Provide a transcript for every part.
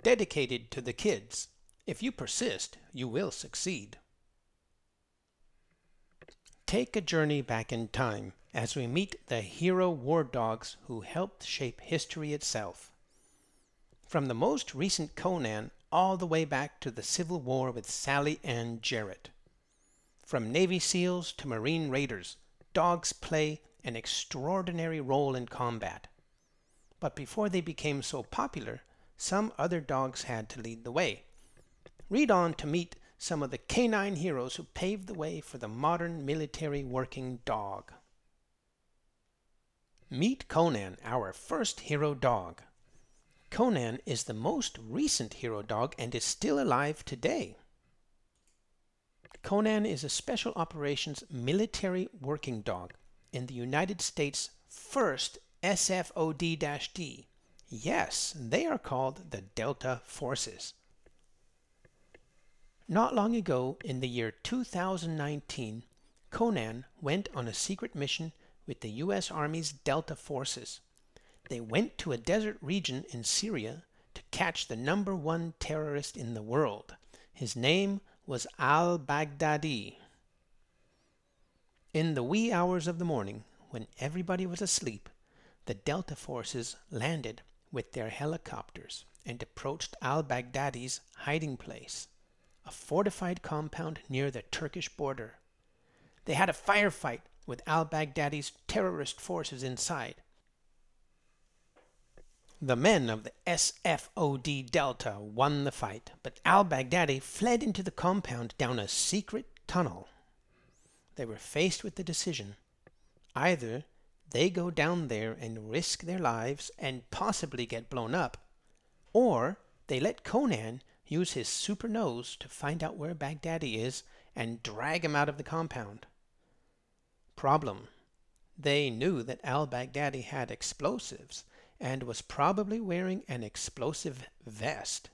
dedicated to the kids. If you persist, you will succeed. Take a journey back in time as we meet the hero war dogs who helped shape history itself. From the most recent Conan all the way back to the Civil War with Sally Ann Jarrett. From Navy SEALs to Marine Raiders, dogs play an extraordinary role in combat. But before they became so popular, some other dogs had to lead the way. Read on to meet some of the canine heroes who paved the way for the modern military working dog. Meet Conan, our first hero dog. Conan is the most recent hero dog and is still alive today. Conan is a special operations military working dog in the United States' first SFOD-D. Yes, they are called the Delta Forces. Not long ago, in the year 2019, Conan went on a secret mission with the U.S. Army's Delta Forces. They went to a desert region in Syria to catch the #1 terrorist in the world. His name was al-Baghdadi. In the wee hours of the morning, when everybody was asleep, the Delta Forces landed with their helicopters and approached al-Baghdadi's hiding place, a fortified compound near the Turkish border. They had a firefight with al-Baghdadi's terrorist forces inside. The men of the SFOD Delta won the fight, but al-Baghdadi fled into the compound down a secret tunnel. They were faced with the decision. Either they go down there and risk their lives and possibly get blown up, or they let Conan use his super nose to find out where Baghdadi is and drag him out of the compound. Problem: they knew that al-Baghdadi had explosives and was probably wearing an explosive vest.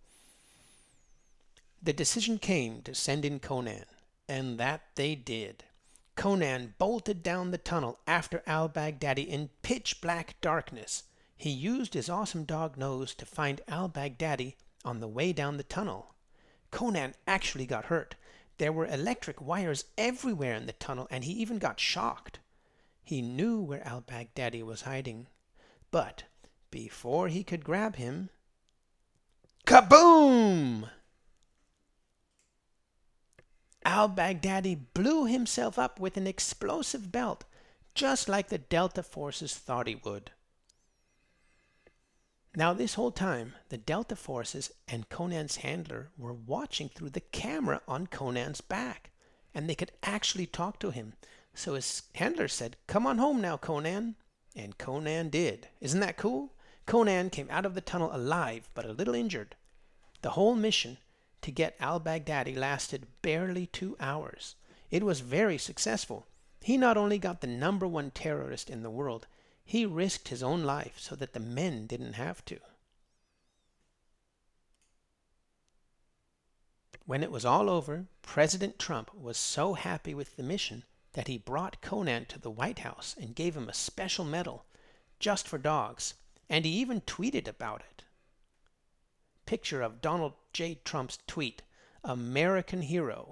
The decision came to send in Conan, and that they did. Conan bolted down the tunnel after al-Baghdadi in pitch black darkness. He used his awesome dog nose to find al-Baghdadi on the way down the tunnel. Conan actually got hurt. There were electric wires everywhere in the tunnel, and he even got shocked. He knew where al-Baghdadi was hiding. But before he could grab him, kaboom! Al-Baghdadi blew himself up with an explosive belt, just like the Delta Forces thought he would. Now this whole time, the Delta Forces and Conan's handler were watching through the camera on Conan's back, and they could actually talk to him. So his handler said, "Come on home now, Conan." And Conan did. Isn't that cool? Conan came out of the tunnel alive, but a little injured. The whole mission to get al-Baghdadi lasted barely 2 hours. It was very successful. He not only got the #1 terrorist in the world, he risked his own life so that the men didn't have to. When it was all over, President Trump was so happy with the mission that he brought Conan to the White House and gave him a special medal just for dogs, and he even tweeted about it. Picture of Donald J. Trump's tweet, "American Hero."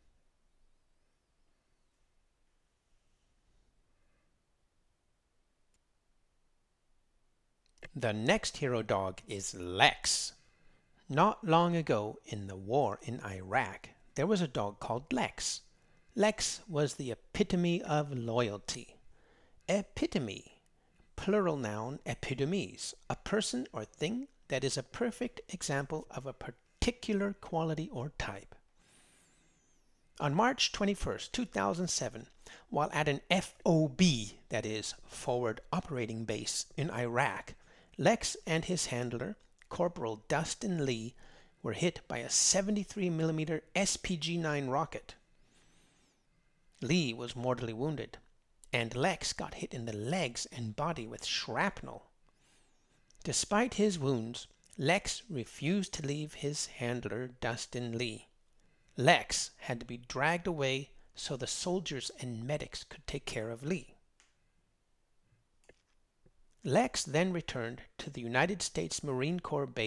The next hero dog is Lex. Not long ago in the war in Iraq, there was a dog called Lex. Lex was the epitome of loyalty. Epitome, plural noun epitomese, a person or thing that is a perfect example of a particular quality or type. On March 21st, 2007, while at an FOB, that is, Forward Operating Base in Iraq, Lex and his handler, Corporal Dustin Lee, were hit by a 73mm SPG-9 rocket. Lee was mortally wounded, and Lex got hit in the legs and body with shrapnel. Despite his wounds, Lex refused to leave his handler, Dustin Lee. Lex had to be dragged away so the soldiers and medics could take care of Lee. Lex then returned to the United States Marine Corps base